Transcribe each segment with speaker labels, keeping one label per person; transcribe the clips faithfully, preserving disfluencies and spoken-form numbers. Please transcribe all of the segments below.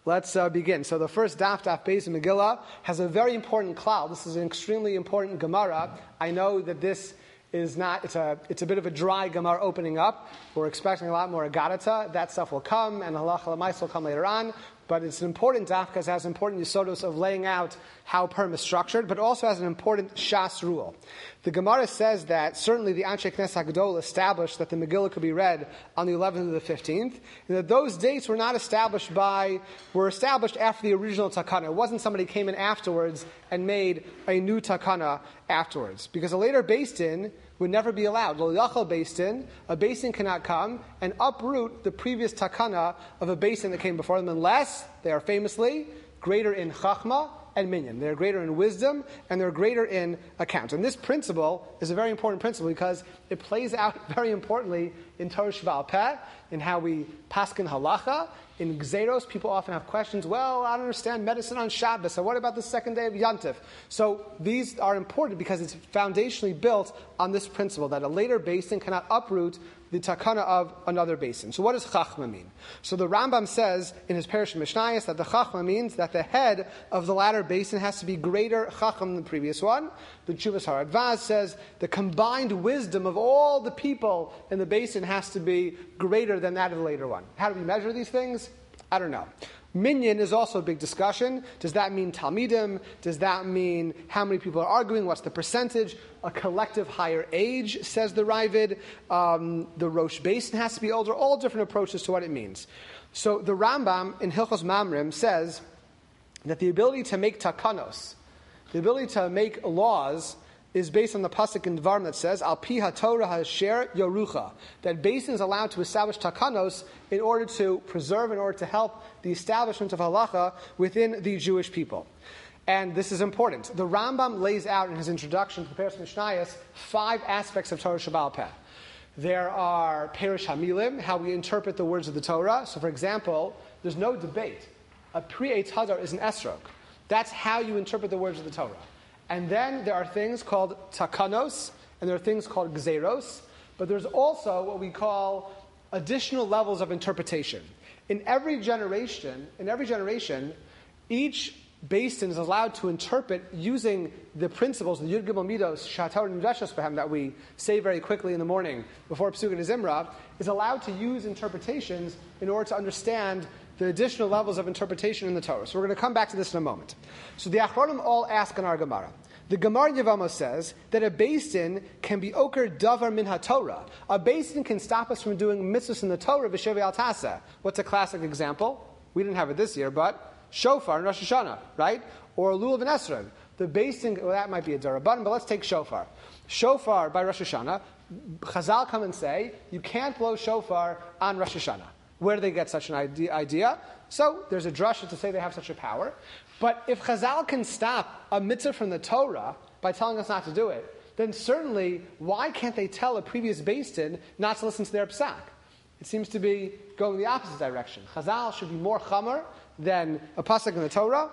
Speaker 1: Let's uh, begin. So the first daf, daf Beis in Megillah, has a very important klal. This is an extremely important Gemara. I know that this is not, it's a it's a bit of a dry Gemara opening up. We're expecting a lot more agadata. That stuff will come, and halacha l'mais will come later on. But it's an important daf because it has important yisodos of laying out how Purim is structured, but also has an important shas rule. The Gemara says that certainly the Anshe Knesset HaGadol established that the Megillah could be read on the eleventh to the fifteenth, and that those dates were not established by, were established after the original takana. It wasn't somebody came in afterwards and made a new takana afterwards, because a later Beis Din would never be allowed. Lo yachal Beis Din, a Beis Din cannot come and uproot the previous takana of a Beis Din that came before them, unless they are famously greater in chachma and minyan. They're greater in wisdom and they're greater in account. And this principle is a very important principle because it plays out very importantly in Torah Sheba'al Peh, in how we paskin halacha. In Gzeros, people often have questions, well, I don't understand medicine on Shabbos, so what about the second day of Yantif? So these are important because it's foundationally built on this principle that a later Beis Din cannot uproot the takana of another Beis Din. So what does chachma mean? So the Rambam says in his Perush Mishnayos that the chachma means that the head of the latter Beis Din has to be greater chacham than the previous one. The Tshuvas Haradvaz says the combined wisdom of all the people in the Beis Din has to be greater than that of the later one. How do we measure these things? I don't know. Minyan is also a big discussion. Does that mean Talmidim? Does that mean how many people are arguing? What's the percentage? A collective higher age, says the Ravid. Um, the Rosh Beis Din has to be older. All different approaches to what it means. So the Rambam in Hilchos Mamrim says that the ability to make takanos, the ability to make laws, is based on the pasuk in Dvarim that says, Al pi haTorah hasher yorucha, that Beis Din is allowed to establish takanos in order to preserve, in order to help the establishment of halacha within the Jewish people. And this is important. The Rambam lays out in his introduction to the Perush Mishnayos five aspects of Torah Sheba'al Peh. There are Perush Hamilim, how we interpret the words of the Torah. So for example, there's no debate. A pre-Eitz Hadar is an esrog. That's how you interpret the words of the Torah. And then there are things called takanos, and there are things called gzeros, but there's also what we call additional levels of interpretation. In every generation, in every generation, each Beis Din is allowed to interpret using the principles, the Yud Gimel Midos, Shatar and Nidreshes Behem, that we say very quickly in the morning before Pesukah Zimra, is allowed to use interpretations in order to understand the additional levels of interpretation in the Torah. So we're going to come back to this in a moment. So the Achronim all ask in our Gemara. The Gemara in Yevamos says that a Beis Din can be oker davar min haTorah. A Beis Din can stop us from doing mitzvahs in the Torah, v'shevei al taseh. What's a classic example? We didn't have it this year, but shofar in Rosh Hashanah, right? Or lulav and esrog. The Beis Din, well, that might be a darabanan, but let's take shofar. Shofar by Rosh Hashanah, Chazal come and say, you can't blow shofar on Rosh Hashanah. Where do they get such an idea? So there's a drasha to say they have such a power. But if Chazal can stop a mitzvah from the Torah by telling us not to do it, then certainly why can't they tell a previous Beis Din not to listen to their psak? It seems to be going the opposite direction. Chazal should be more chamer than a pasuk in the Torah.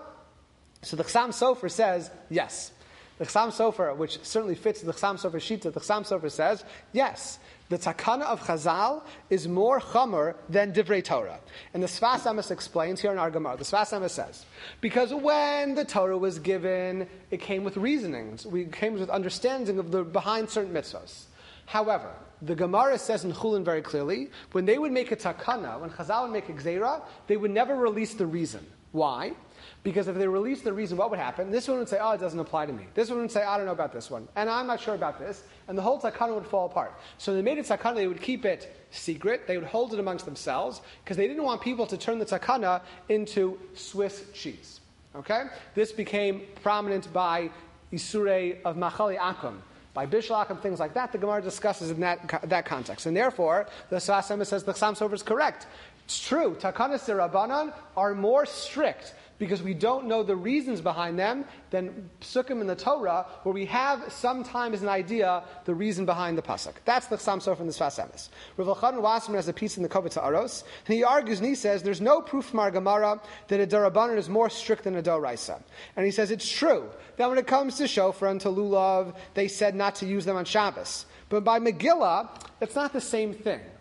Speaker 1: So the Chassam Sofer says yes. The Chassam Sofer, which certainly fits the Chassam Sofer Shita, the Chassam Sofer says yes. The takana of Chazal is more chamer than Divrei Torah. And the Sfas Emes explains here in our Gemara. The Sfas Emes says, because when the Torah was given, it came with reasonings. We came with understanding of the behind certain mitzvahs. However, the Gemara says in Chulin very clearly, when they would make a takana, when Chazal would make a gzeira, they would never release the reason. Why? Because if they released the reason, what would happen? This one would say, oh, it doesn't apply to me. This one would say, I don't know about this one. And I'm not sure about this. And the whole takana would fall apart. So they made a takana, they would keep it secret. They would hold it amongst themselves because they didn't want people to turn the takana into Swiss cheese. Okay? This became prominent by Isurei of Machali Akum, by Bishul Akum, things like that. The Gemara discusses in that, that context. And therefore, the Sfas Emes says the Chassam Sofer is correct. It's true. Takanas D'Rabbanan are more strict because we don't know the reasons behind them than psukim in the Torah, where we have sometimes an idea the reason behind the pasuk. That's the Chassam Sofer from the Sfas Emes. Rav Elchanan Wasserman has a piece in the Kovitz Aros, and he argues and he says there's no proof from our Gemara that a D'Rabbanan is more strict than a D'Oraisa. And he says it's true that when it comes to shofar and to lulav, they said not to use them on Shabbos. But by Megillah, it's not the same thing.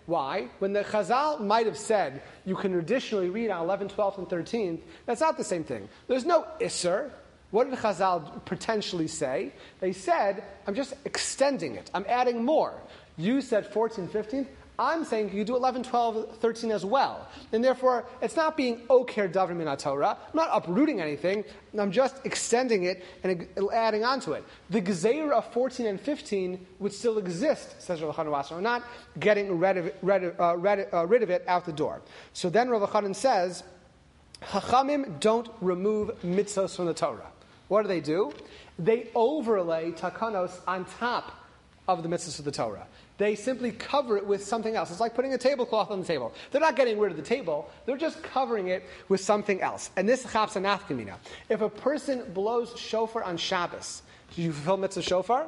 Speaker 1: Why? When the Chazal might have said you can traditionally read on eleventh, twelfth, and thirteenth, that's not the same thing. There's no Isser. What did Chazal potentially say? They said, I'm just extending it. I'm adding more. You said fourteenth, fifteenth. I'm saying you do eleven, twelve, thirteen as well. And therefore, it's not being oker davar min Torah. I'm not uprooting anything. I'm just extending it and adding on to it. The gezeira of fourteen and fifteen would still exist, says Rav Chanan Wasser. We're not getting rid of, it, rid, of, uh, rid, uh, rid of it out the door. So then Rav Chanan says, Chachamim don't remove mitzvos from the Torah. What do they do? They overlay takanos on top of the mitzvahs of the Torah. They simply cover it with something else. It's like putting a tablecloth on the table. They're not getting rid of the table. They're just covering it with something else. And this is chapsa nafkamina. If a person blows shofar on Shabbos, do you fulfill mitzvah shofar?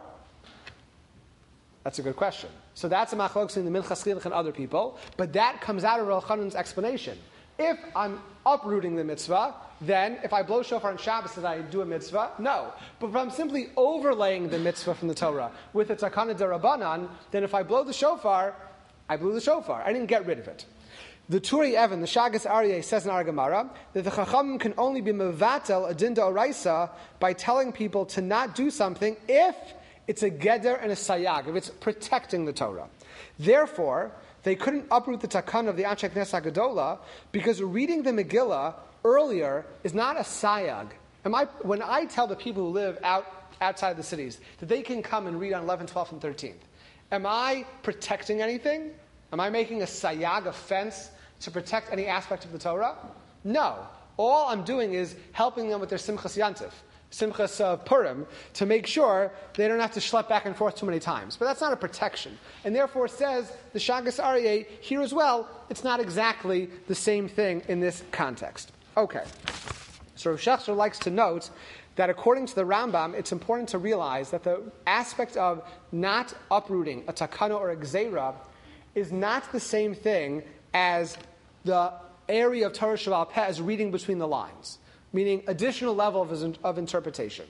Speaker 1: That's a good question. So that's a machlokes in the Minchas Chinuch and other people. But that comes out of Rav Chanan's explanation. If I'm uprooting the mitzvah, then if I blow shofar on Shabbos, did I do a mitzvah? No. But if I'm simply overlaying the mitzvah from the Torah with a takana derabanan, then if I blow the shofar, I blew the shofar. I didn't get rid of it. The Turi Evan, the Shagas Aryeh, says in our Gemara that the Chachamim can only be mevatel a din d'oraisa by telling people to not do something if it's a geder and a sayag, if it's protecting the Torah. Therefore, they couldn't uproot the takan of the Anshe Knesset HaGedolah because reading the Megillah earlier is not a sayag. Am I, when I tell the people who live out, outside the cities that they can come and read on eleventh, twelfth, and thirteenth, am I protecting anything? Am I making a sayag, a fence, to protect any aspect of the Torah? No. All I'm doing is helping them with their Simchas Yantif, Simchas uh, Purim, to make sure they don't have to schlep back and forth too many times. But that's not a protection. And therefore it says, the Shagas Aryeh, here as well, it's not exactly the same thing in this context. Okay. So Rav Shechter likes to note that according to the Rambam, it's important to realize that the aspect of not uprooting a takana or a gzeira is not the same thing as the area of Torah Sheba'al Peh as reading between the lines, meaning additional level of, of interpretation.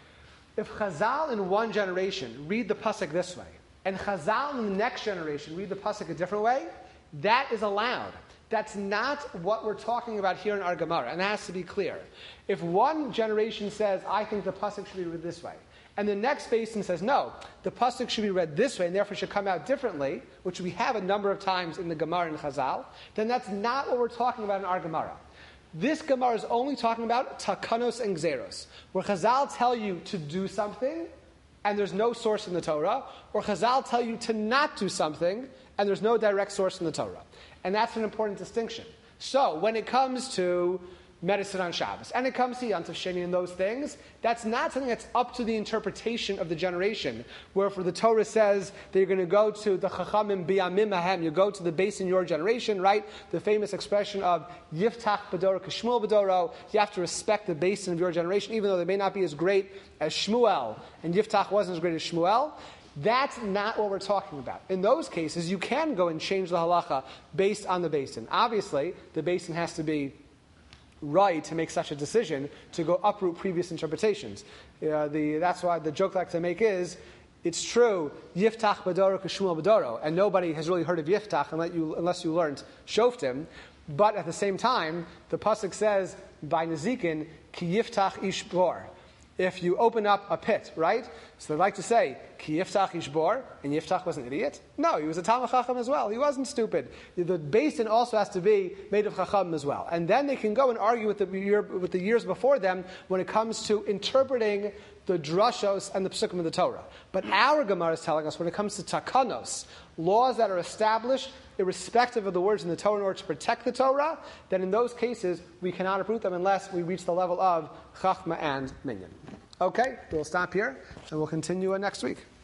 Speaker 1: If Chazal in one generation read the pasuk this way, and Chazal in the next generation read the pasuk a different way, that is allowed. That's not what we're talking about here in our Gemara, and that has to be clear. If one generation says, I think the pasuk should be read this way, and the next basin says, no, the pasuk should be read this way, and therefore should come out differently, which we have a number of times in the Gemara and Chazal, then that's not what we're talking about in our Gemara. This Gemara is only talking about takanos and gzeros, where Chazal tell you to do something, and there's no source in the Torah, or Chazal tell you to not do something, and there's no direct source in the Torah. And that's an important distinction. So, when it comes to medicine on Shabbos, and it comes to Yantav Sheni and those things, that's not something that's up to the interpretation of the generation, where for the Torah says that you're going to go to the Chachamim Biyamim Ahem, you go to the base in your generation, right? The famous expression of Yiftach B'doro K'Shmuel B'doro, you have to respect the basin of your generation, even though they may not be as great as Shmuel, and Yiftach wasn't as great as Shmuel. That's not what we're talking about. In those cases, you can go and change the halacha based on the basin. Obviously, the basin has to be right to make such a decision to go uproot previous interpretations. Uh, the, that's why the joke I like to make is, it's true, Yiftach B'doro K'Shmuel B'doro, and nobody has really heard of Yiftach unless you, unless you learned Shoftim. But at the same time, the pasuk says by Nezikin, Ki Yiftach Ish Bor. If you open up a pit, right? So they'd like to say, Ki Yiftach Ish Bor, and Yiftach was an idiot? No, he was a Talmid Chacham as well. He wasn't stupid. The basin also has to be made of Chacham as well. And then they can go and argue with the, year, with the years before them when it comes to interpreting the drashos and the psukim of the Torah. But our Gemara is telling us when it comes to takanos, laws that are established irrespective of the words in the Torah in order to protect the Torah, then in those cases we cannot uproot them unless we reach the level of Chachma and Minyan. Okay, we'll stop here and we'll continue next week.